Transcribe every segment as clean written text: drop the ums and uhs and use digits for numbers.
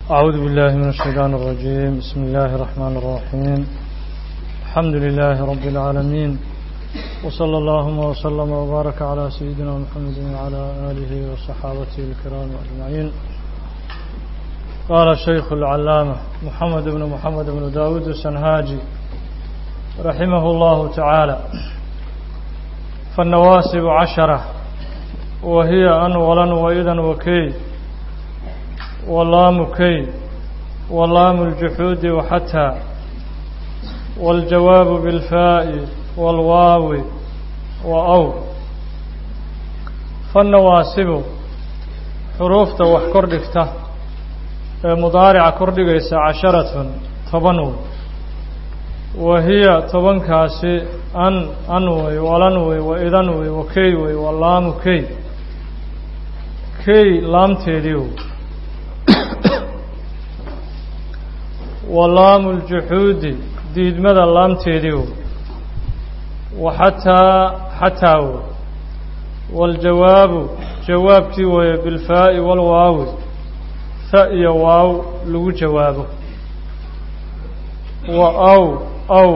أعوذ بالله من الشيطان الرجيم. بسم الله الرحمن الرحيم. الحمد لله رب العالمين، وصلى اللهم وسلم وبارك على سيدنا محمد وعلى آله وصحابته الكرام أجمعين. قال الشيخ العلامة محمد بن داود السنهاجي رحمه الله تعالى: فالنواسب 10، وهي أن ولن وإذا وكي واللام كي واللام الجحود وحتى والجواب بالفاء والواو وأو. فالنواسب حروف توح كردكته مضارع كردكيس 10 طبنو، وهي طبن كاسي أنوي ولنوي وإذنوي وكيوي واللام كي لام تيديو واللام الجحود ديد مدى اللام تيديو وحتى والجواب جواب كيوي بالفاء والواو، فاء واو لو جوابه، وأو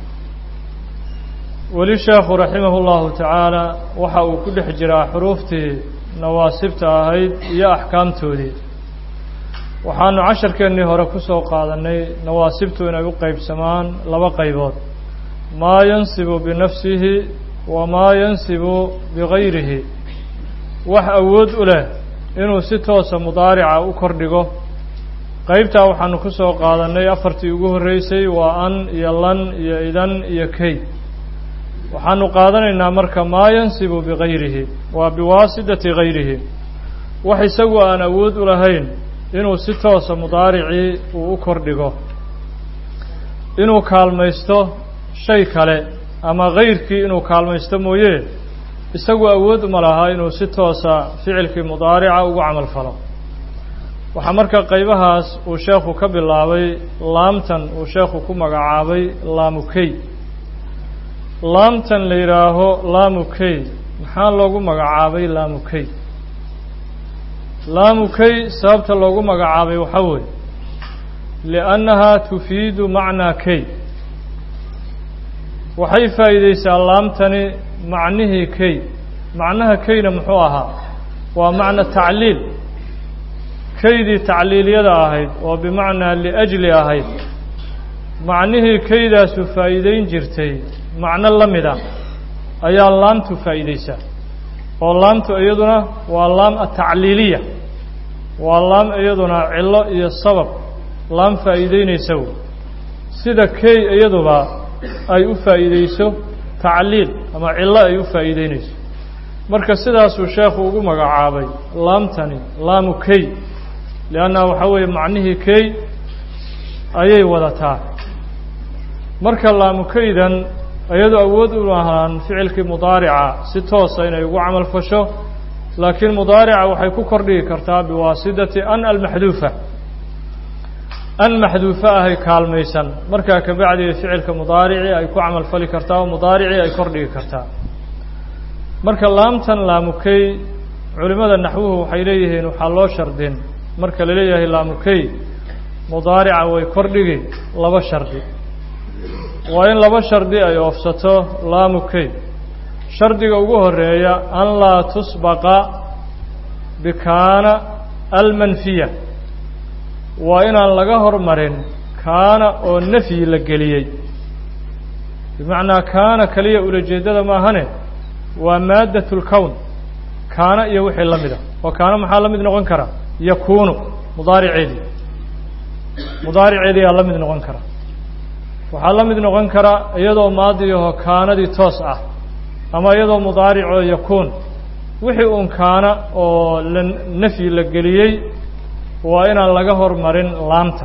وللشيخ رحمه الله تعالى وحاو كل حجرة حروفتي نواسبت أهيد يا أحكام تودي. waxaanu casharkeennii hore ku soo qaadanay nawaasibtu inay u qaybsamaan laba qaybood: maa yansibu binafsihi wamaa yansibu bigayrihi. wax awood u leh inuu si toosa mudaarica u kordhigo. qaybtaa waxaanu ku soo qaadanay afartii ugu horreysay waa an iyo lan iyo idan iyo kay. waxaanu qaadanaynaa marka maa yansibu bigayrihi, waa biwaasidati gayrihi, wax isagu aan awood u lahayn inuu si toosa mudaaricii uu u kordhigo, inuu kaalmaysto shay kale ama kayrkii inuu kaalmaysto mooye isagu awood uma laha inuu si toosa ficilkii mudaarica ugu camal falo. waxaa marka qaybahaas uu sheekhu ka bilaabay laamtan uu sheekhu ku magacaabay laamu kay. laamtan la yidhaaho laamu kay maxaa loogu magacaabay laamu kay? laamu kay sababta loogu magacaabay waxaa weeye liannahaa tufiidu macnaa kay. waxay faa'iideysaa laamtani macnihii kay. macnaha kayna muxuu ahaa? waa macna tacliil. kaydii tacliiliyada ahayd oo bimacnaa liajli ahayd, macnihii kaydaasu faa'iideyn jirtay macno la mid ah ayaa laamtu faa'iideysaa. oo laamtu iyaduna waa laam atacliiliya, waa laam iyaduna cillo iyo sabab laam faa'iideynaysa wey, sida kay iyaduba ay u faa'iideyso tacliil ama cillo ay u faa'iideynayso. marka sidaasuu sheekhu ugu magacaabay laamtani laamu kay, liannaha waxaa weeye macnihii kay ayay wadataa. marka laamu kaydan iyadu awood u lahaan ficilkii mudaarica si toosa inay ugu camal fasho, laakiin mudaarica waxay ku kordhigi kartaa biwaasidati an almaxduufa. an maxduufa ahay kaalmaysan, markaa kabacdi ficilka mudaaricii ay ku camal fali kartaa oo mudaaricii ay kordhigi kartaa. marka laamtan laamu kay culimada naxwuhu waxay leeyihiin waxaa loo shardin marka la leeyahay laamu kay mudaarica way kordhigi laba shardi. waa in laba shardi ay oofsato laamu kay. shardiga ugu horeeya an laa tusbaqa bikaana almanfiya, waa inaan laga hormarin kaana oo nafyi la geliyey. bimacnaa kaana keliya ulajeedada maahane waa maaddat lkown, kaana iyo wixii la mida. oo kaana maxaa la mid noqon kara? yakuunu mudaariceedii yaa la mid noqon kara. waxaa la mid noqon kara iyadoo maadiyaho kaanadii toos ah, ama iyadoo mudaaricoo yakuun. wixii uun kaana oo nafyi la geliyey waa inaan laga hormarin laamta.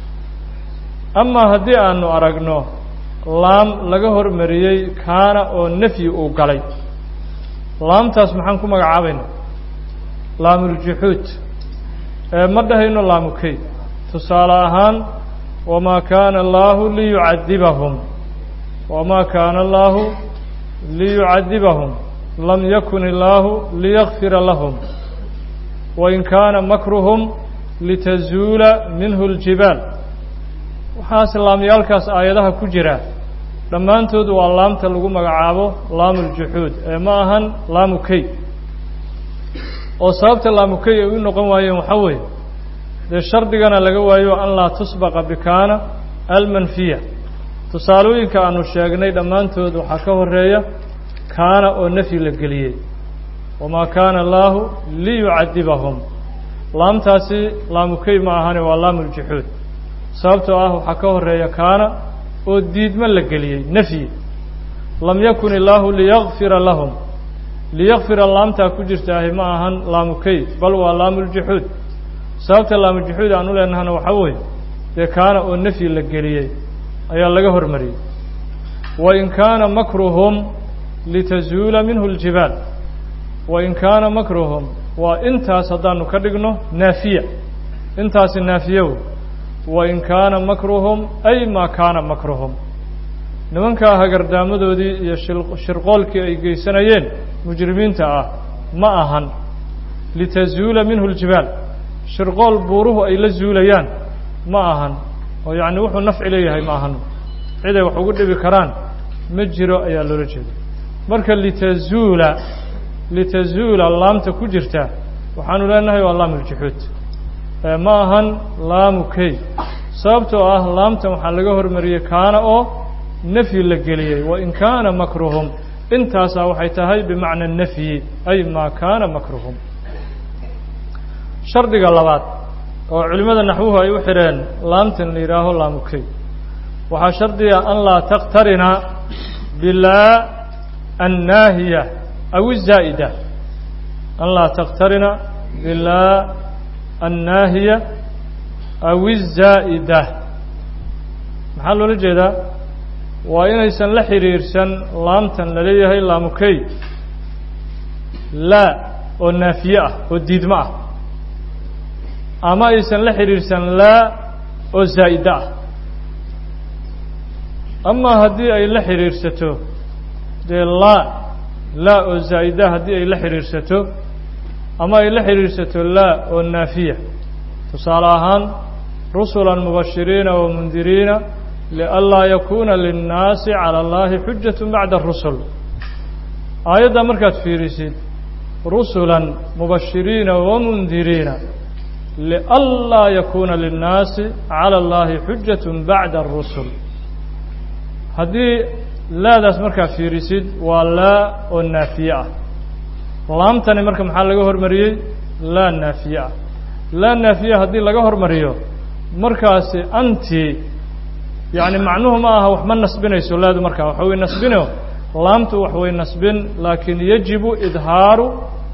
amaa haddii aanu aragno laam laga hormariyey kaana oo nafyi uu galay, laamtaas maxaan ku magacaabaynaa? laamuljuxuud. ma dhahayno laamu kay. tusaale ahaan wamaa kaana allaahu liyucadibahum, wamaa kaana allaahu liyucadibahum lam yakun illaahu liyakfira lahum wain kaana makruhum لتزول منه الجبال waxaas laamyaalkaas aayadaha ku jira dhammaantood waa laamta lagu magacaabo laamul juhuud ee ma ahan laamu kay oo sababta laamu kay ay u noqon waayeen waxa weeye de shardigana laga waayo an la tusbaqa bikaana almanfiya tusaalooyinka aanu sheegnay dhammaantood waxa ka horeeya kaana oo nafyi la geliyay wama kaana Allahu liyu'adibahum laamtaasi laamu kay ma ahan waa laamul juhuud sababtoo ah waxa ka horeeya kaana oo diidma la geliyay nafyi lam yakun Allahu liyaghfira lahum liyaghfira laamta ku jirtaahay ma ahan laamu kay bal waa laamul juhuud sababta laamul juhuud aanu leenahana waxa weeye de kaana oo nafyi la geliyay ayaa laga hormariyay wa in kaana makruhum litazula minhu aljibal wa in kaana makruhum wa intaas hadaanu ka dhigno naafiya intaas naafiyo wa in kaana makruhum ay ma kaana makruhum nimanka hagardaamadoodii iyo shirqoolkii ay geysanayeen mujrimiinta ah ma ahan litazula minhu aljibal shirqool buuruhu ay la zuulayaan ma ahan oo yaani wuxuu nafci leeyahay ma ahan cid ay wax ugu dhibi karaan ma jiro ayaa loola jeedaa marka litazula laamta ku jirta waxaanu leenahay waa laamul juhuud ma ahan laamu kay sababtoo ah laamtan waxaa laga hormariyay kaana oo nafyi la geliyay wa in kaana makruhum intaasa waxay tahay bimacna nafyi ay ma kaana makruhum shardiga labaad oo culimada naxwuhu ay u xireen laamtan la yiraaho laamu kay waxaa shardiga an la taqtarina bila annaahiya aw zaa'ida an la taqtarina bila الناهية أو الزائدة maxaa loola jeedaa waa inaysan la xiriirsan laamtan la leeyahay laamu kay la oo naafiye ah oo diidmo ah ama aysan la xiriirsan la oo zaa'ida ah ama haddii ay la xiriirsato dee la oo zaa'ida haddii ay la xiriirsato ama ay la xiriirsato la oo naafiya tusaale ahaan rusulan mubashiriina wa mundiriina lianlaa yakuuna linnaasi cala allahi xujatu bacda arusul aayadda markaad fiirisid rusulan mubashiriina wa mundiriina lianlaa yakuuna linnaasi cala allahi xujatu bacda arusul haddii laadaas markaad fiirisid waa laa oo naafiye ah laamtani marka maxaa laga hormariyey laa naafiye ah laa naafiye haddii laga hormariyo markaasi anti yani macnuhu ma aha wax ma nasbinayso laadu markaa waxa way nasbino laamtu wax way nasbin laakin yajibu idhaaru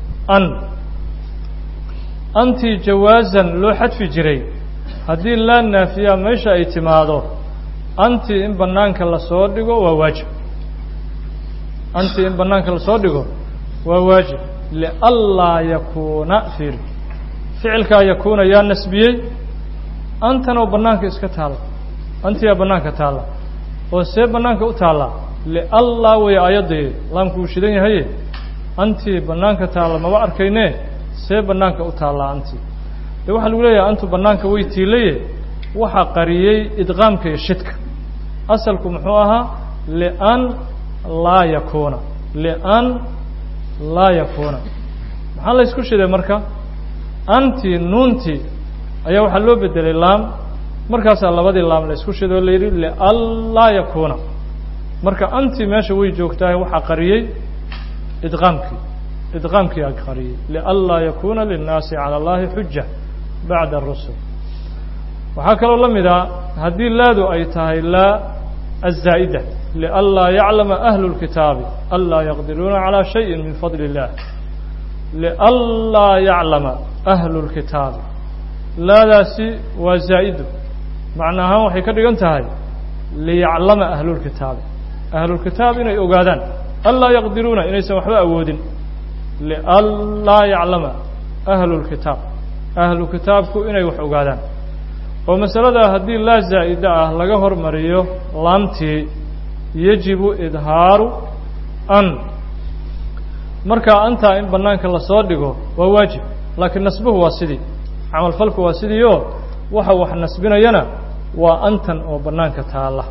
anti jawaazan loo xadfi jiray haddii laa naafiya meesha ay timaado anti in banaanka lasoo dhigo waa waajib anti in banaanka lasoo dhigo waa waajib lianlaa yakuuna fiir ficilkaa yakuuna yaa nasbiyey antanoo banaanka iska taalla antiyaa banaanka taalla oo see banaanka u taalla lianlaa way aayadii laamku uu shidan yahaye antii banaanka taalla maba arkayne see banaanka u taalla anti dee waxaa lagu leeyahay antu banaanka way tiilaye waxaa qariyey idqaamka iyo shidka asalku muxuu ahaa lian laa yakuuna lian laa yakuuna maxaa la isku shiday marka anti nuunti ayaa waxaa loo bedelay laam markaasaa labadii laam la isku shiday oo la yidhi lianlaa yakuuna marka anti meesha way joogtahay waxaa qariyey idqaamkii aa qariyey lianlaa yakuuna linnaasi cala allahi xuja bacda arusul waxaa kaloo la mid a haddii laadu ay tahay laa azaa'ida lianlaa yaclama ahlu lkitaabi anlaa yaqdiruuna calaa shayin min fadli illah lianlaa yaclama ahlu lkitaabi laadaasi waa zaa'idu macna ahaan waxay ka dhigan tahay liyaclama ahlulkitaabi ahlulkitaab inay ogaadaan anlaa yaqdiruuna inaysan waxba awoodin lianlaa yaclama ahlulkitaab ahlu kitaabku inay wax ogaadaan oo masalada haddii laa zaa'ida ah laga hormariyo laamtii yajibu idhaaru an markaa antaa in banaanka lasoo dhigo waa waajib laakiin nasbuhu waa sidii عمل فلك واسديو وحو نسبنا وأنتن وبنانك تعالى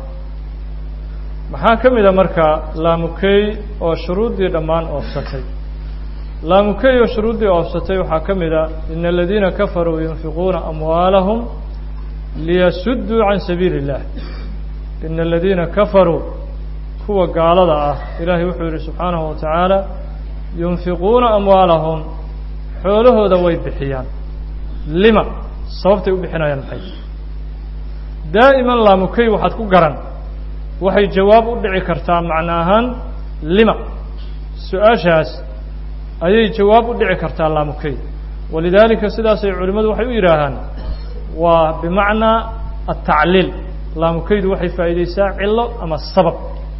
محاكم إذا مركا لامكي وشروط دمان أوفستي لامكي وشروط أوفستي وحاكم إذا إن الذين كفروا ينفقون أموالهم ليسدوا عن سبيل الله إن الذين كفروا هو قال ذا إلهي وحده سبحانه وتعالى ينفقون أموالهم حوله ذوي بحيان لما صوبت بحنايا الحي دائما لامكي وحدكو قرن وحي جواب ادعي كرتا معناها لما سؤال شاس أي جواب ادعي كرتا لامكي ولذلك سداسي علماء وحي يراهن وبمعنى التعليل لامكي وحي فايديسا علة أما السبب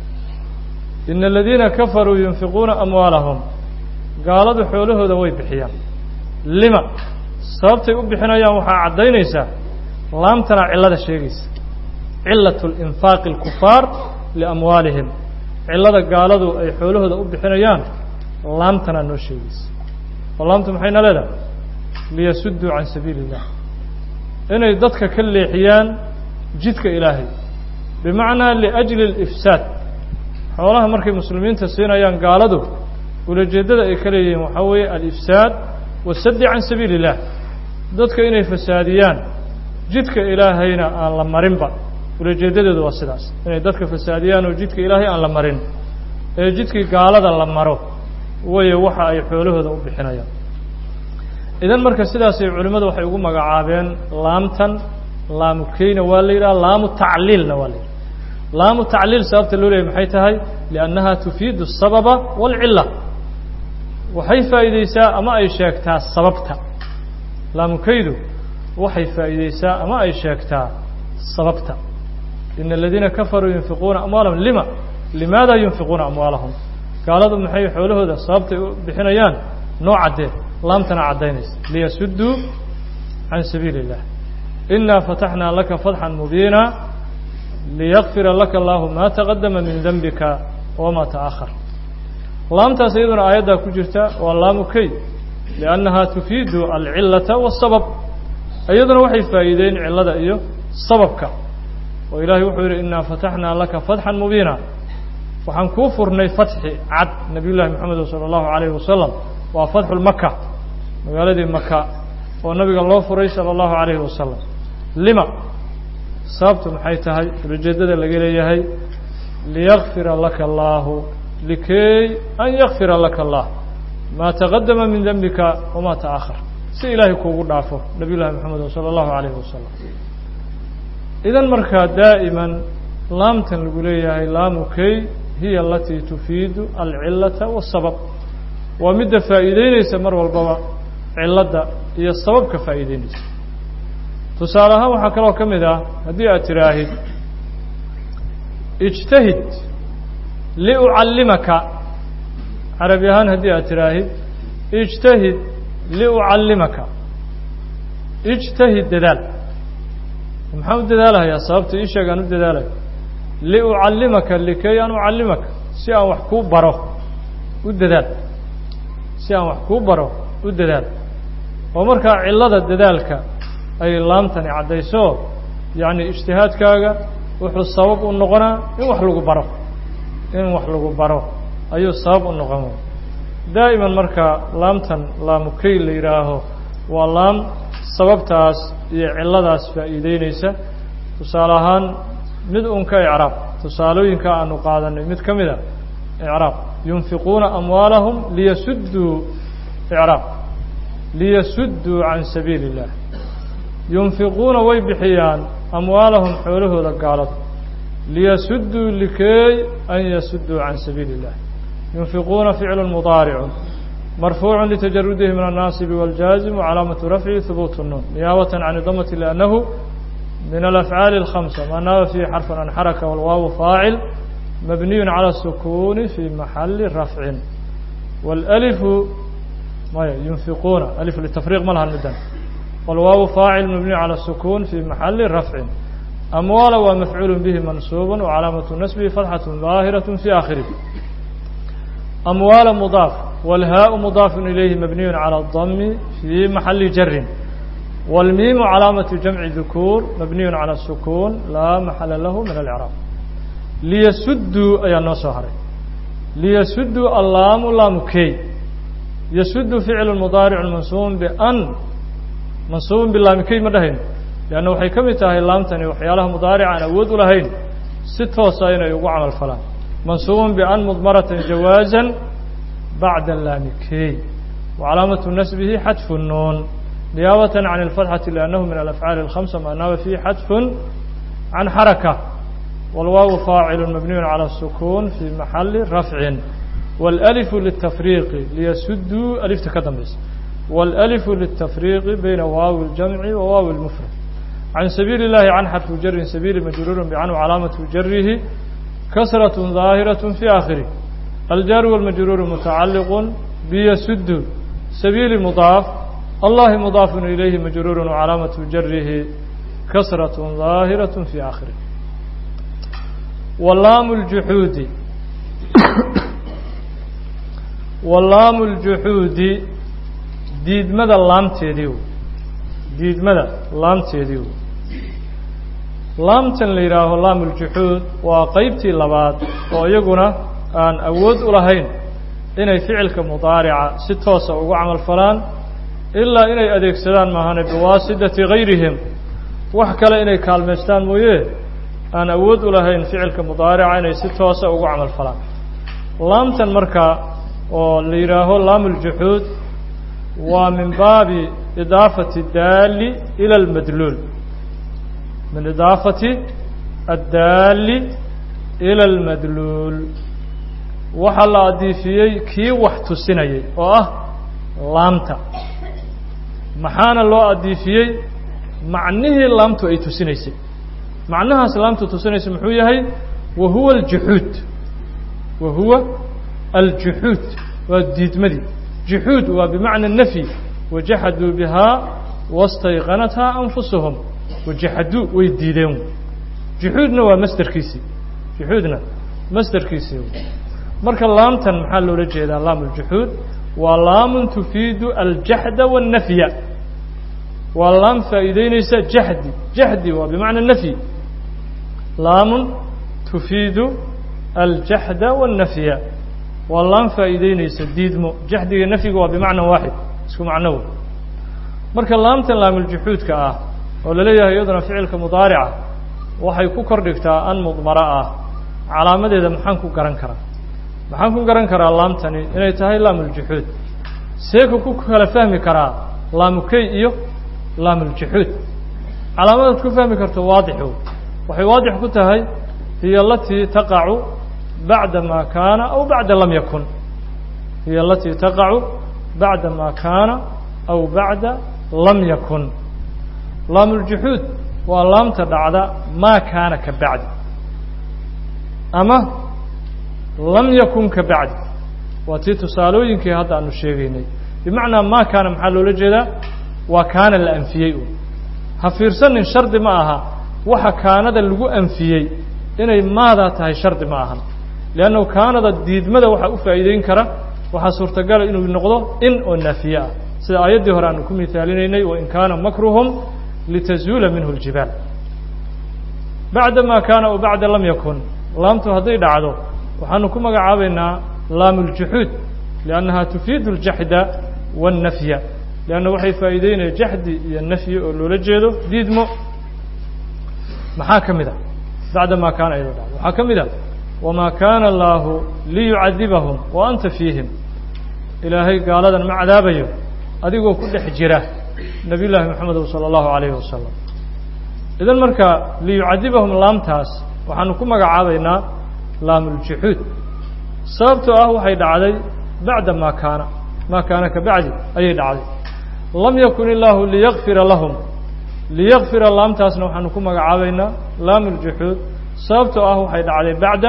إن الذين كفروا ينفقون أموالهم قالوا حوله ذوي بحيان لما sababtay u bixinayaan waxa cadeynaysa laamtana cilada sheegaysa cilatul infaq al kufar li amwalihim cilada gaaladu ay xoolahooda u bixinayaan laamtana noo sheegaysa laamtu maxay naleeda liyasuddu an sabilillah inay dadka ka leexiyaan jidka ilaahay bimaana li ajli al ifsad xoolaha markay muslimiinta siinayaan gaaladu ulajeedada ay kala yihiin waxa weeye al ifsad wasadd an sabilillah dadka inay fasaadiyaan jidka ilaahayna aan la marinba ulajeedadeedu waa sidaas inay dadka fasaadiyaan oo jidka ilaahay aan la marin ee jidkii gaalada la maro way waxa ay xoolahooda u bixinayaan idan marka sidaas ay culimadu waxay ugu magacaabeen laamtan laamukayna waa la yiraahdaa laamu ta'liilna waa la yiraahdaa laamu ta'liil sababta loo leeyahay maxay tahay li'annaha tufiidu as-sababa wal 'illa waxay faa'iideysaa ama ay sheegtaa sababta laamukaydu waxay faa'iideysaa ama ay sheegtaa sababta in alladina kafaru yunfiquna amwalahum limaada yunfiquna amwalahum qaaladu maxay xoolahooda sababta bixinayaan noocade laamtana cadeynaysa liyasuddu an sabilillah inna fatahna laka fathan mubina liyaghfira laka Allahu ma taqaddama min dhanbika wa ma ta'akhkhar laamta sayyiduna ayada ku jirta waa laamukay لأنها تفيد العلة والسبب أيضا وحي فائدين علة إيو سببك وإلهي وحير إنا فتحنا لك فتحا مبينا وحنكوفرني فتح عد نبي الله محمد صلى الله عليه وسلم وفتح المكة مقالة مكة ونبي الله فري صلى الله عليه وسلم لما سببتم حيثها الجدد اللي ليغفر لك الله لكي أن يغفر لك الله ما تقدم من ذنبك وما تأخر سي إلهي كوغو دافو نبي الله محمد صلى الله عليه وسلم إذا مركا دائما لامتن لقوليها لامكي هي التي تفيد العلة والسبب ومد فائدين يسمر والبواء علة هي السبب كفائدين تسالها وحكرا كم إذا هدي أتراهد اجتهد لأعلمك عربيان هدي أتراهد اجتهد لأعلمك اجتهد دلال محمد دلالها يا صاحبتي إيش قالوا دلالك لأعلمك لكي أن أعلمك سيان وحكوب بره والدلال سيان وحكوب بره والدلال ومركا علة الدلالك أي لامتني عديسو يعني اجتهاد كاغا وحو الصواب والنغنى إن وحلقوا بره أي الصواب والنغنى دائما مركا لامتن لامكي ليراهو ولام sababtaas iyo ciladaas faa'iideynaysa tusaalahan mid uun ka i'raab tusaalooyinka aanu qaadanay mid kamida i'raab yunfiquna amwalahum liyasuddu an sabilillah yunfiquna way bixiyaan amwalahum xoolahooda gaalada liyasuddu likay an yasuddu an sabilillah yunfiquna fi'lun mudari'un مرفوع لتجرده من الناصب والجازم وعلامة رفعه ثبوت النون نيابة عن الضمة لأنه من الأفعال الخمسة ما ناب فيه حرف عن حركة والواو فاعل مبني على السكون في محل رفع والألف ما ينفقون ألف للتفريق ملها المدن والواو فاعل مبني على السكون في محل رفع أموال ومفعول به منصوب وعلامة نسبه فتحة ظاهرة في آخره أموال مضاف والهاء مضاف إليه مبني على الضم في محل جر والميم علامة جمع ذكور مبني على السكون لا محل له من الإعراب ليسدوا أي النصهر ليسدوا اللام لام كي يسد فعل المضارع المنصوب بأن منصوب باللام كي مدهين لأنه حيكمتها اللام تاني وحيالها مضارعا أود لهين ستة وصاين يوقع عمل فلان منصوب بأن مضمرة جوازا بعد اللام كي وعلامة نسبه حذف النون نيابة عن الفتحة لأنه من الأفعال الخمسة ما ناب فيه حذف عن حركة والواو فاعل مبني على السكون في محل رفع والألف للتفريق ليسدوا ألف تقدم بس والألف للتفريق بين واو الجمع وواو المفرد عن سبيل الله عن حرف جر سبيل مجرور بعنه علامة جره كسرة ظاهرة في آخره الجار والمجرور متعلق بيسد سبيل مضاف الله مضاف إليه مجرور وعلامة جره كسرة ظاهرة في آخره واللام الجحود واللام الجحود ديد مدى اللام تيديو ديد مدى اللام تيديو لام تنليراه لام الجحود وقيبتي اللبات ويقنا أن أود ألهين إني فعلك مضارعة ستوسع وعمل فلان إلا إني أديك سلان مهان بواسدة غيرهم وحكى إني كالمستان مويه أن أود لهين فعلك مضارعة إني ستوسع وعمل فلان لام تنمركا وليراه لام الجحود ومن باب إضافة الدال إلى المدلول من إضافة الدال إلى المدلول وحل أضيفيي كي وحتسيني لامتا محانا لو أضيفيي معنيه لامتو أي تسينيسي معناها سلامتو تسينيسي محوية وهو الجحود وهو الجحود والديد مدي جحود وبمعنى النفي وجحدوا بها واستيقنتها أنفسهم وجحدوا ويديدون جحودنا ومستر كيسي جحودنا مستر كيسي مركا لامتن محل رجيدا لام الجحود ولام تفيد الجحد والنفي واللام فائدين جحدي وبمعنى النفي لام تفيد الجحد والنفي واللام فائدين ديدمو جحدي النفي وبمعنى واحد اسكو معنوه مركا لامتن لام الجحود كآه ولا ليه أيضا فعلك مضارعة waxay ku kordhigtaa an mudmara ah calaamadeeda maxaan ku garan karaa laamtani inay tahay laamul juhud seeko ku kala fahmi karaa laamukay iyo laamul juhud calaamadaad ku fahmi karto waadixo waxay waadix ku tahay hiya allati taqa'u ba'da ma kana aw ba'da lam yakun hiya allati taqa'u ba'da ma kana aw ba'da lam yakun laamul juhud ولام تدعى ما كان كبعد أما لم يكن كبعد وتتصالوين كي هذا أنو شيغيني بمعنى ما كان محل لجدا وكان الأنفياء هفيرسن شرط معها وحا كان ذا اللقو أنفياء إنه ماذا تهي شرط معها لأنه كان ذا الديد ماذا وحا أفايدين كرا وحا سورتقال إنه بالنقضة إن والنفياء سيدا آيات دي هرانكم مثالين وإن كان مكرهم لتزول منه الجبال بعدما كان وبعد لم يكن لامته هذي دعدو وحنكم مقعابنا لام الجحود لأنها تفيد الجحد والنفي لأنه وحي فايدين الجحد النفي ولولجيده ديدمو محاكم ذا بعدما كان أيضا محاكم ذا وما كان الله ليعذبهم وأنت فيهم إلهي قال هذا مع عذابه أديقوا كل حجرة نبي الله محمد صلى الله عليه وسلم إذا مركا ليعذبهم لام تاس وحنكم مقعابينا لام الجحود سببته حيد علي بعد ما كان كبعد أي علي لم يكن الله ليغفر لهم ليغفر لام تاس وحنكم مقعابينا لام الجحود سببته حيد علي بعد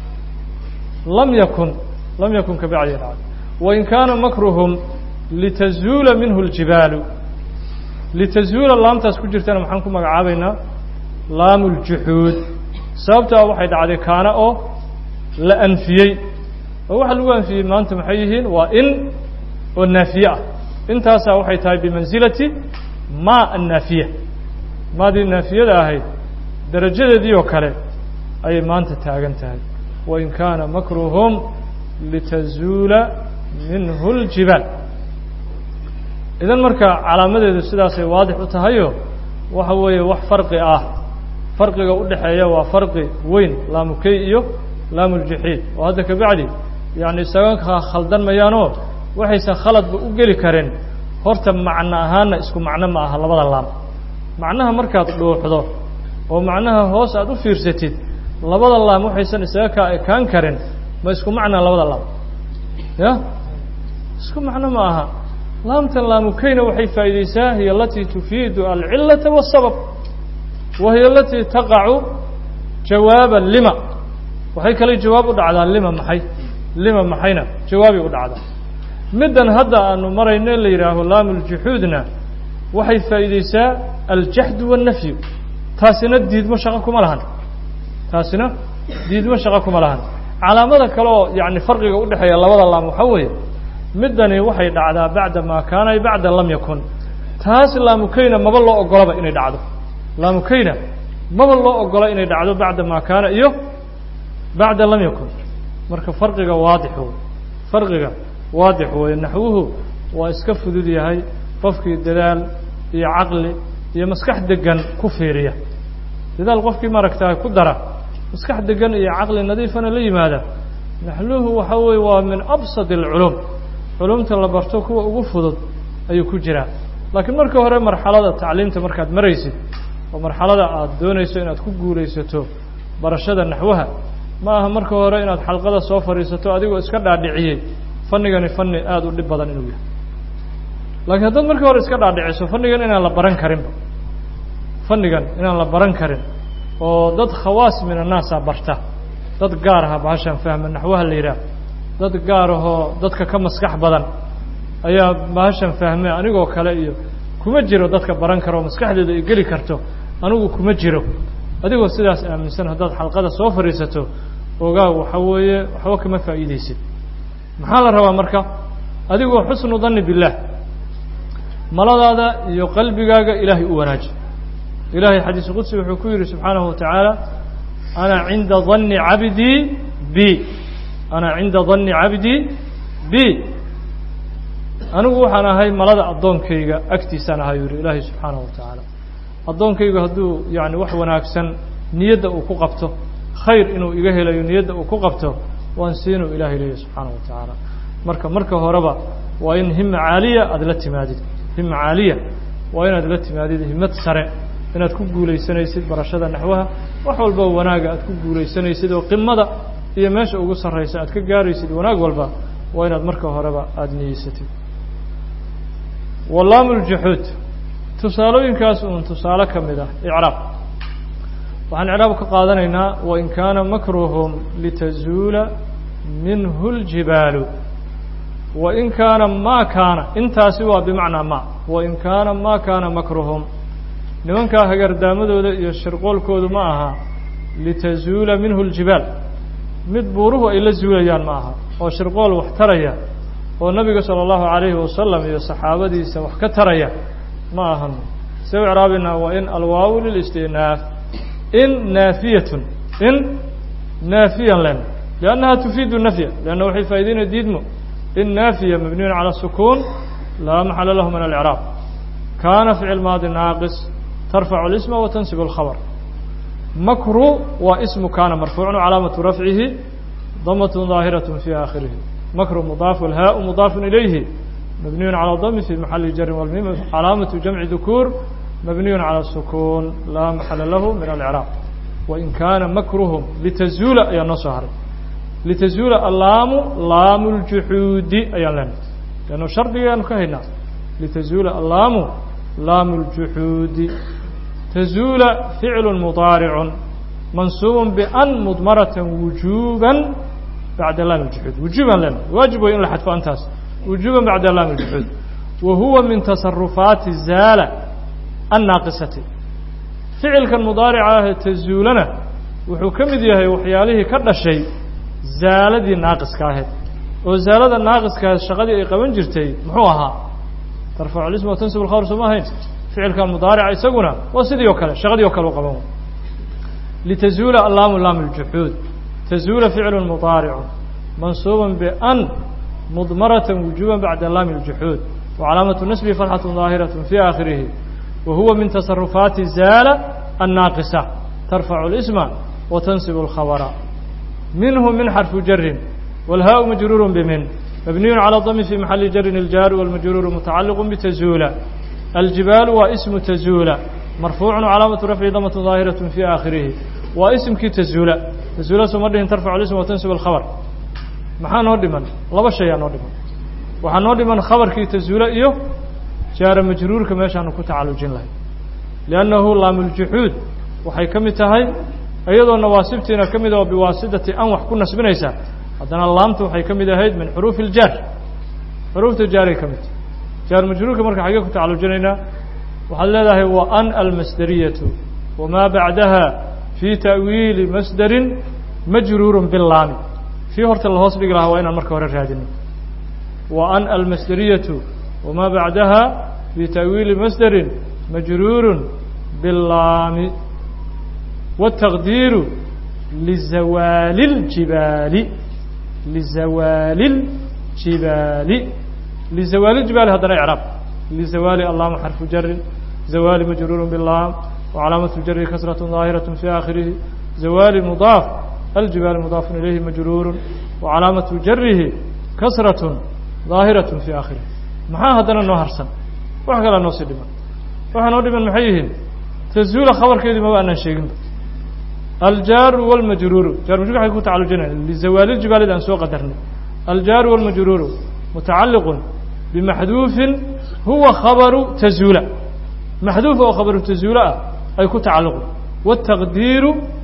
لم يكن كبعد علي وإن كان مكرهم لتزول منه الجبال لتزول اللام تاسكو جرتنا محنكم مقعابينا لام الجحود سببتها waxay dhacday kaana oo la anfiyay oo waxa lagu anfiyay maanta maxay yihiin waa in oo nafiya intaas waxay tahay bimanzilati ما النافية ما دي النافية هاي درجة دي وكله أي ما أنت تاجنتها وإن كان مكرهم لتزول منه الجبال إذا مركا على مدى السداسي واضح وتهيو وهو فرق فرق قول حياة وفرق وين لام كيئيو لام الجحيد وهذا كبعدي يعني سواء خلدان ميانو وحيس خلط بأجل كرين هرت معنا هانا اسكو معنا ما أهلا بدل لام معناها مركا تدور حضور ومعناها هوس أدو فيرستيد لبضل الله محيسن سواء كان كرين ما اسكو معنا لبضل الله يا اسكو معنا معها لامة اللام كينا وحي فايديساه هي التي تفيد العلة والسبب وهي التي تقع جوابا لما وحي كلي جواب على لما محينا جوابي على مدن هذا أنه مرينا اللي يراه لام الجحودنا وحي فايديساه الجحد والنفي تاسنا ديد مشاقكم لهن تاسنا ديد مشاقكم لهن على مدى كلو يعني فرق يقول حي الله وضع الله محوي مدني وحي دعدا بعد ما كان بعد لم يكن تاس لا مكينا ما بالله أقرب إني دعده لا مكينا ما بالله أقرب إني دعده بعد ما كان بعد لم يكن مرك فرقه واضح هو فرقه واضح هو نحوه واسكف ذي هاي قفك الدلال هي عقل هي مسكح دقن كفيرية إذا القفك ما ركتها كدرة مسكح دقن هي عقل نظيف أنا لي ماذا نحلوه وحوي ومن أبسط العلوم علومta la barto kuwa ugu fudud ayuu ku jiraa laakiin marka hore marxalada tacliinta markaad maraysid oo marxalada aad doonayso inaad ku guuleysato barashada naxwaha ma aha marka hore inaad xalqada soo fariisato adigoo iska dhaadhiciyay fanigani fanni aad u dhib badan inuu yahay laakiin haddaad marka hore iska dhaadhiciso fannigan inaan la baran karin oo dad khawaas min annaas barta dad gaar ah baashan fahma naxwaha la yiraahdo dad gaar ah dadka ka maskax badan ayaa baashan fahmay anigoo kale iyo kuma jiro dadka baran karo maskaxdeeda ay gali karto anigu kuma jiro adigoo sidaas aaminsan haddaad xalqada soo fariisato ogaa waxa weeye waxba kama faa'iideysid maxaa la rabaa marka adigoo xusnu dhanni billah maladaada iyo qalbigaaga ilaahay u wanaaji ilaahay xadiis qudsi wuxuu ku yiri subxaanahu wa ta'ala ana 'inda dhanni 'abdi bi أنا عند ظن عبدي بي أنا وحنا هاي ملذ الضون كيجا أكتي سنة هاي إلهي سبحانه وتعالى الضون كيجا هدو يعني وحنا أكسن نيدا وكقبته خير إنه إلهي لا ينيدا وكقبته وانسينه إلهي ليه سبحانه وتعالى مركة هربا وإن هم عالية أدلت مادي هم عالية وإن أدلت مادي همت سرع إن تكون لي سنة يسد برشة نحوها وحول بو وناجا تكون لي سنة يسد وقمة iyo meesha ugu sareysa aad ka gaaraysid wanaag walba waa inaad marka horeba aad niyeysatid wallaamul juhud tusaalooyinkaas uun tusaale kamid ah i'raab waxaan i'raab ka qaadanaynaa wa in kaana makruhum litazula minhu aljibalu wa in kaana ma kaana intaasi waa bimacnaa ma wa in kaana ma kaana makruhum nimanka hagardaamadooda iyo shirqoolkoodu ma aha litazula minhu aljibal mid buuruhu ay la zuulayaan ma aha oo shirqool wax taraya oo nabiga sallallahu alayhi wasallam iyo saxaabadiisa wax ka taraya ma ahan soo i'raabina wa in alwaaw lil istinaaf in naafiyatun in naafiyan lan لأنها تفيد النفي لأنه وحي فايدين الديدمو إن نافية مبني على السكون لا محل له من الإعراب كان فعل ماضي ناقص ترفع الاسم وتنسب الخبر مكرو واسم كان مرفوع علامة رفعه ضمة ظاهرة في آخره مكرو مضاف والهاء مضاف إليه مبني على الضم في محل جر والميم علامة جمع ذكور مبني على السكون لا محل له من الإعراب وإن كان مكرهم لتزول أي نصهر لتزول اللام لام الجحود أي لام لأنه شرط ينكهنا لتزول اللام لام الجحود تزول فعل مضارع منصوب بأن مضمرة وجوبا بعد لام الجحود وجوبا لنا واجب إن لحد أنتاس وجوبا بعد لام الجحود وهو من تصرفات الزالة الناقصة فعل كالمضارع تزولنا وحكم ذيه وحياله كل شيء زالة ناقص كاهد وزالة الناقص كاهد شغالي قبل جرتي محوها ترفع الاسم وتنسب الخبر سماهين ficilka mudaarica isaguna waa sidii oo kale shaqadii oo kale u qaban litazuula allaamu laam aljuxuud tazuula ficlu mudaaricu mansuuban bian mudmaratan wujuuban bacda laami aljuxuud وcalaamaة nasbihi fatxaة ظaahiraة fي aakhirihi wa huwa min taصarufaati zaala الnaaqisa tarfacu اlsma وتنصب الخبر منه من حرف جر والهاء مجرور بمن مبني على الضم في محل جر الجار والمجرور متعلق بتزول الجبال واسم تزول مرفوع علامة رفع ضمة ظاهرة في آخره واسم كي تزول تزول سمره ترفع الاسم وتنصب الخبر محا نودمن لبا شيء نودمن وحا نودمن خبر كي تزول إيوه جار مجرور كما شانو كتعالجين له لأنه لام الجحود وحي كمتهي iyadoo nawaasibtiina ka mid ah biwaasidati an wax ku nasbinaysa haddana laamtu waxay ka mid ahayd min xuruuf iljaar xuruufta jaaray ka mid jaar majruurka marka xagee ku tacalujinaynaa waxaad leedahay wa an almasdariyatu wamaa bacdaha fii ta'wiili masdarin majruurun bilaami fii horta la hoos dhigi lahaa waa inaan marka hore raadino wa an almasdariyatu wamaa bacdaha fii ta'wiili masdarin majruurun bilaami والتقدير لزوال الجبال لزوال الجبال لزوال الجبال هذا إعراب لزوال اللام حرف جر زوال مجرور باللام وعلامة الجر كسرة ظاهرة في آخره زوال مضاف الجبال مضاف إليه مجرور وعلامة جره كسرة ظاهرة في آخره محا هذا النهرسن وحكى لنا نوصدما وحنودما محيهم تزول خبر كذي ما أنا شيء الجار والمجرور جار مجرور حيكون تعالجنا لزوال الجبال إذا سوق قدرنا الجار والمجرور متعلق بمحذوف هو خبر تزول محذوف هو خبر تزول أي يكون تعلق والتقدير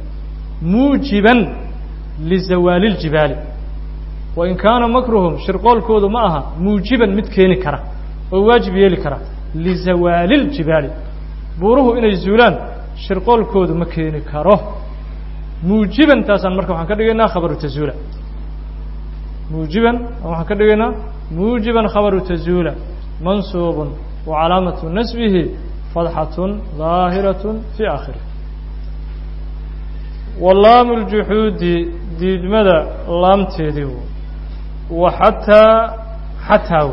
موجبا لزوال الجبال وإن كان مكرهم شرقول كود معها موجبا متكين كرة وواجب يلي كرة لزوال الجبال بوره إن الزولان شرقول كود مكين كره موجبا تاسان marka waxaan ka dhigaynaa khabaru tazuula موجبا waxaan ka dhigaynaa موجبا khabaru tazuula mansuubun wa calaamatu nasbihi fathatun ظaahiratun fi aakhirih walaam aljuhuudi diidmada laamteedii wa xataa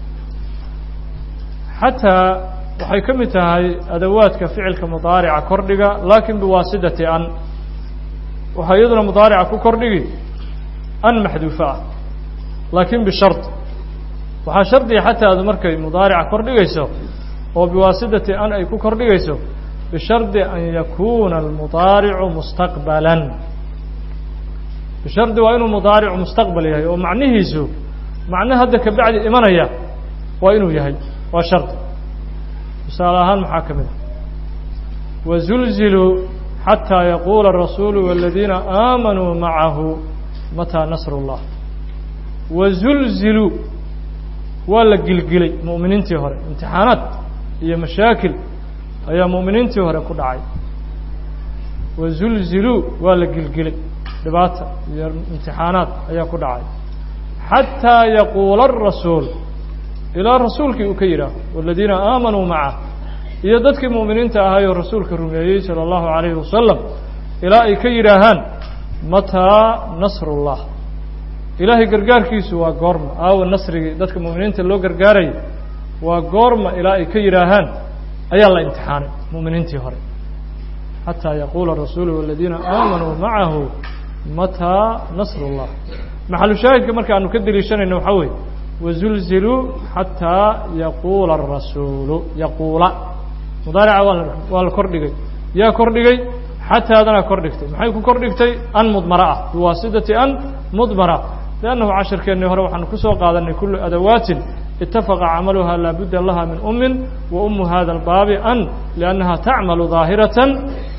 waxay ka mid tahay adawaadka ficilka mudaarica kordhiga laakiin biwaasidati an waxaa iyaduna mudaarica ku kordhigi an maxduufa ah laakiin bishard waxaa shardiga xataa aad markay mudaarica kordhigayso oo biwaasidati an ay ku kordhigayso bishardi an yakuuna almudaaricu mustaqbalan bishardi waa inuu mudaaricu mustaqbal yahay oo macnihiisu macno hadda ka bacdi imanaya waa inuu yahay waa shardi tusaale ahaan maxaa ka mid ah wazulziluu xatىa yaquula الrasuulu wاladiina aamanuu macahu mataa nasr اllah wazulziluu waa la gilgilay mu'miniintii hore imtixaanaad iyo mashaakil ayaa mu'miniintii hore ku dhacay wazulziluu waa la gilgilay dhibaata iyo imtixaanaad ayaa ku dhacay xatىa yaquula الrasuul ilaa rasuulkii uu ka yidhaaho wاladiina aamanuu macah iyo dadkii mu'miniinta ahaayoo rasuulka rumeeyey salى الlahu عalayhi wasalam ilaa ay ka yidhaahaan mataa nasr اllah ilaahay gargaarkiisu waa goorma aawa nasrigii dadka mu'miniinta loo gargaarayay waa goorma ilaa ay ka yidhaahaan ayaa la imtixaanay mu'miniintii hore xatىa yaquula الrasuulu wاladiina aamanuu macahu mataa nasr اllah maxalu shaahidka marka aanu ka deliishanayno waxaa weeye wazulziluu xatىa yaquula الrasuulu yaquula mudaarica waa la kordhigay yaa kordhigay xataadana kordhigtay maxay ku kordhigtay an mudmara ah biwaasidati an mudmara liannahu casharkeennii hore waxaanu ku soo qaadanay kullu adawaatin itafaqa camaluha laa budda laha min ummin wa ummu hada albaabi an liannaha tacmalu daahiratan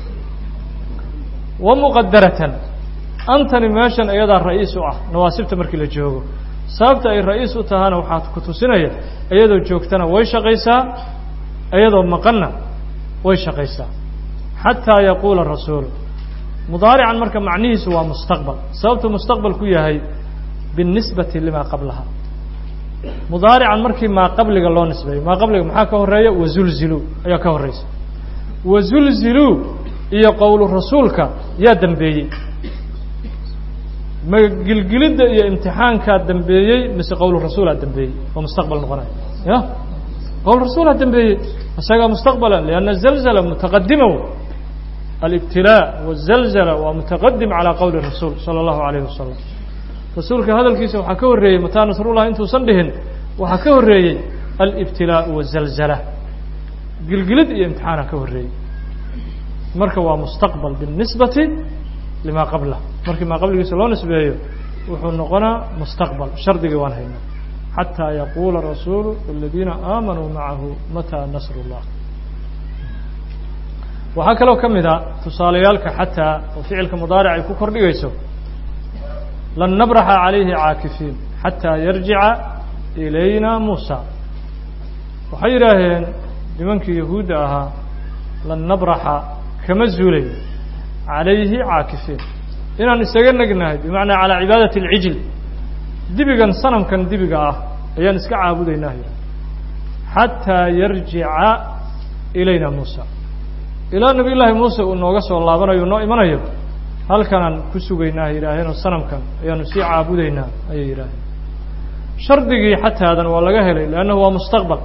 wa muqadaratan antani meeshan iyadaa ra'iis u ah nawaasibta markii la joogo sababta ay ra'iis u tahana waxaa ku tusinaya iyadoo joogtana way shaqaysaa iyadoo maqanna way shaqaysaa xataa yaquula rasuul mudaarican marka macnihiisu waa mustaqbal sababtu mustaqbal ku yahay binisbati lima qablaha مضارعا مركي ما قبلك الله نسبه ما قبلك محاكا هرية وزلزلوا أي كهريس وزلزلوا هي قول رسولك يا دنبي ما قلقلد يا امتحان كدنبي مثل قول الرسول الدنبي ومستقبل الغنى يا قول الرسول الدنبي أشياء مستقبلا لأن الزلزلة متقدمة الابتلاء والزلزلة ومتقدم على قول الرسول صلى الله عليه وسلم رسولك هذا الكيس وحكوا الرئي متى نصر الله أنتم صندهن وحكوا الرئي الابتلاء والزلزلة قلقلد امتحان حكوا الرئي مركب مستقبل بالنسبة لما قبله مركب ما قبله يسألون نسبيه وحنقنا مستقبل شرط جوان هنا حتى يقول الرسول والذين آمنوا معه متى نصر الله وهكذا لو كم ذا تصاليالك حتى وفعلك مضارع يكون كردي ويسو لن نبرح عليه عاكفين حتى يرجع إلينا موسى وحيراهن لمنك يهودها لن نبرح كمزولي عليه عاكفين إن نستغنى قلناه بمعنى على عبادة العجل دبقا صنم كان دبقا أيان اسكا عابديناه حتى يرجع إلينا موسى إلى نبي الله موسى ونوغس والله بنا ينو إيمانه هل كان كسوغيناه إلهين الصنم كان أيان سي عابديناه أي إله شرطه حتى هذا ولا جهله لأنه هو مستقبل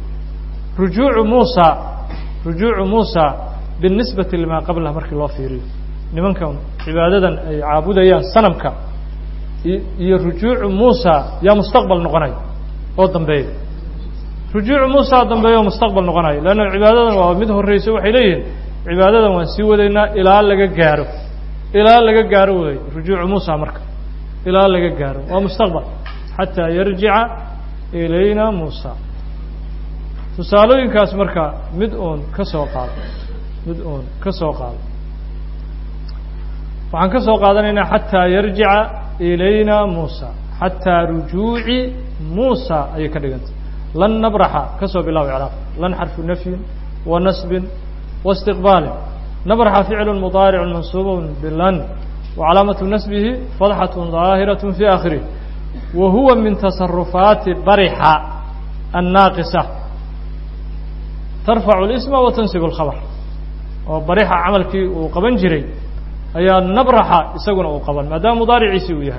رجوع موسى بالنسبة لما قبلها مرك الله فيري لمن كان عبادة أي عابديان صنم كان رجوع موسى يا مستقبل نقناي أو ضمبي رجوع موسى ضمبي مستقبل نقناي لأن العبادة ومده الرئيس وحيلين عبادة ونسيو لنا إلى لقى جارو رجوع موسى مرك إلى لقى جارو ومستقبل حتى يرجع إلينا موسى تسألون كاس مركا مدؤون كسوقال وعن كسوقال حتى يرجع إلينا موسى حتى رجوع موسى أي كدغنت لن نبرح كسو بالله علاق لن حرف نفي ونسب واستقبال نبرح فعل مضارع منصوب باللن وعلامة نسبه فتحة ظاهرة في آخره وهو من تصرفات برح الناقصة ترفع الاسم وتنسب الخبر وبرح عملك وقبن جري أي نبرح يسقون وقبل ما دام مضارع يسويها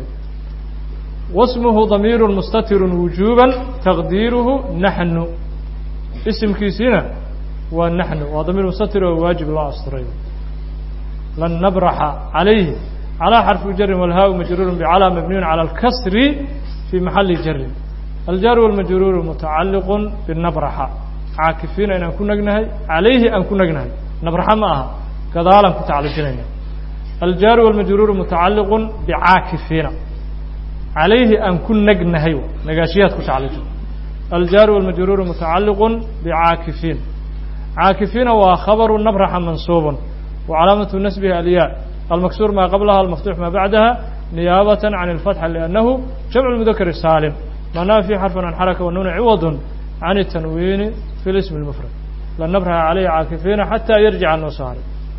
واسمه ضمير مستتر وجوبا تقديره نحن اسم كيسنا ونحن وضمير مستتر وواجب الله أسطرين لن نبرح عليه على حرف جر والهاء مجرور بعلى مبني على الكسر في محل جر الجار والمجرور متعلق بالنبرح عاكفين أن نكون نجنهي عليه أن نكون نجنهي نبرح معها كذلك كتعلقين الجار والمجرور متعلق بعاكفين عليه أن كن نجنهي نجاشيات كتعلق الجار والمجرور متعلق بعاكفين عاكفين وخبر نبرح منصوب وعلامة نسبه الياء المكسور ما قبلها المفتوح ما بعدها نيابة عن الفتح لأنه جمع المذكر السالم معناه في حرف عن حركة والنون عوض عن التنوين في الاسم المفرد لن نبرح عليه عاكفين حتى يرجع النصارى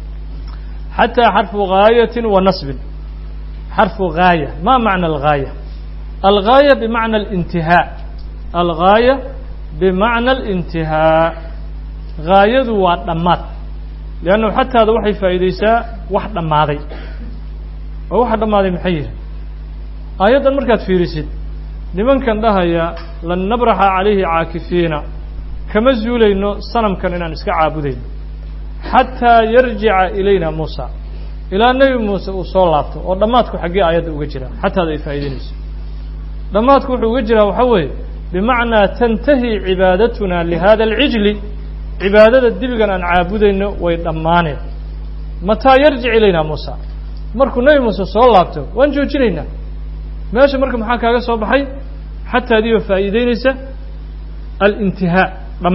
حتى حرف غاية ونصب حرف غاية ما معنى الغاية الغاية بمعنى الانتهاء الغاية بمعنى الانتهاء غاية ودمات لأنه حتى هذا وحي فائديسا واحد ماضي وواحد ماضي محير أيضا مركز في رسد لمن كان لها لن نبرح عليه عاكفين كما زولينو صنم كان نسكع عابدين حتى يرجع إلينا موسى إلى النبي موسى وصلاته ودماتكو حقي آيات وجرا حتى هذا يفائدينيس دماتكو وجرا وحوي بمعنى تنتهي عبادتنا لهذا العجل عبادة الدبقان أن عابدين ويدمانه متى يرجع إلينا موسى مركو نبي موسى صلاته وانجو جرينا ماشي مركو محاكا صباحي حتى هذه فائدينيس الانتهاء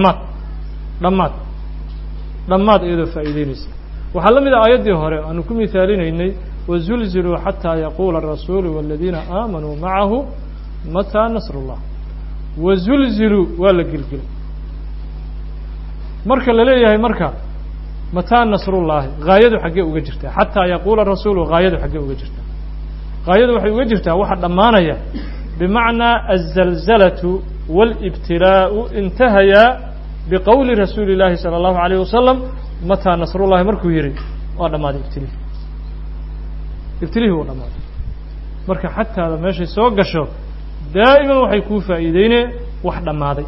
ضمات إذا فائدينيس وحلم إذا آيات دي هوري أنكم مثالين إني وزلزلوا حتى يقول الرسول والذين آمنوا معه متى نصر الله وزلزلوا ولا قلقل مركا لليه مركا متى نصر الله غايده حقه وجرته حتى يقول الرسول غايده حقه وجرته غايده وحي وجرته واحد ضمانيا بمعنى الزلزلة والابتلاء انتهيا بقول رسول الله صلى الله عليه وسلم متى نصر الله مركو يري ولما ابتليه ولما marka xataa meesha soo gasho daa'iman waxay ku faa'iideynay wax dhamaaday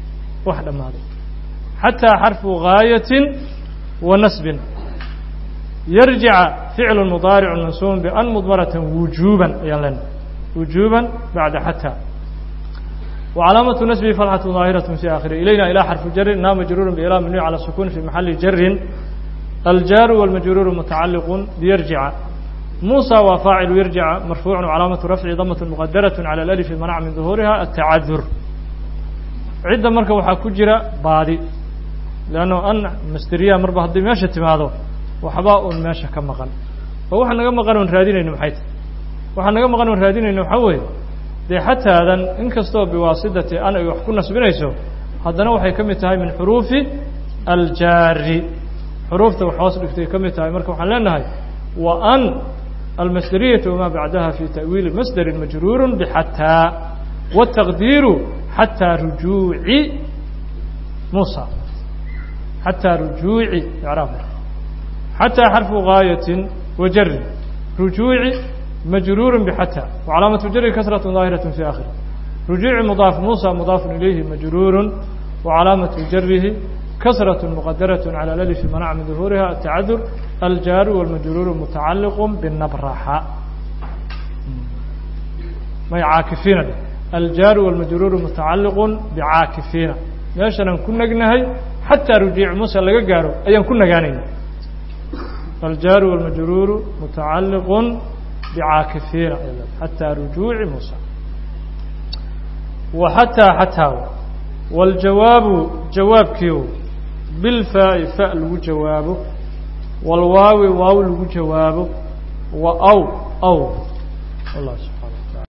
xataa xarfu gaayatin wa nasbin yarji'a fi'l mudari' mansub bi an mudmaratan wujuban yalan wujuban ba'da hatta وعلامة نسبه فتحة ظاهرة في آخره إلينا إلى حرف جر نام مجرور بإلى منوي على السكون في محل جر الجار والمجرور متعلق بيرجع موسى وفاعل يرجع مرفوع وعلامة رفع ضمة مقدرة على الألف منع من ظهورها التعذر عدة مركب وحكجرة بادي لأنه أن مستريا مربع هدي ماشى تماذو وحباء ماشى كما قال فوحنا كما قالوا نرادين إنه حيث إنه حوي دي حتى هذا إن كستو بواسطة أنا يحكون نسبينيسو هذا نوع كم تهاي من حروف الجار حروف توحاصل كم تهاي مركب حلنا هاي وأن المصدرية وما بعدها في تأويل مصدر مجرور بحتى والتقدير حتى رجوع موسى حتى رجوع إعراب حتى حرف غاية وجر رجوع مجرور بحتى وعلامة جر كسرة ظاهرة في آخره رجوع مضاف موسى مضاف إليه مجرور وعلامة جره كسرة مقدرة على الألف منع من ظهورها التعذر الجار والمجرور متعلق بالنبرحة ما يعاكفين الجار والمجرور متعلق بعاكفين ليش أنا كنا جنهي حتى رجوع موسى اللي جارو أيام كنا جانين الجار والمجرور متعلق بعاكفين حتى رجوع موسى وحتى والجواب جواب كيو بالفاء فاء له جوابه والواو واو له جوابه وأو والله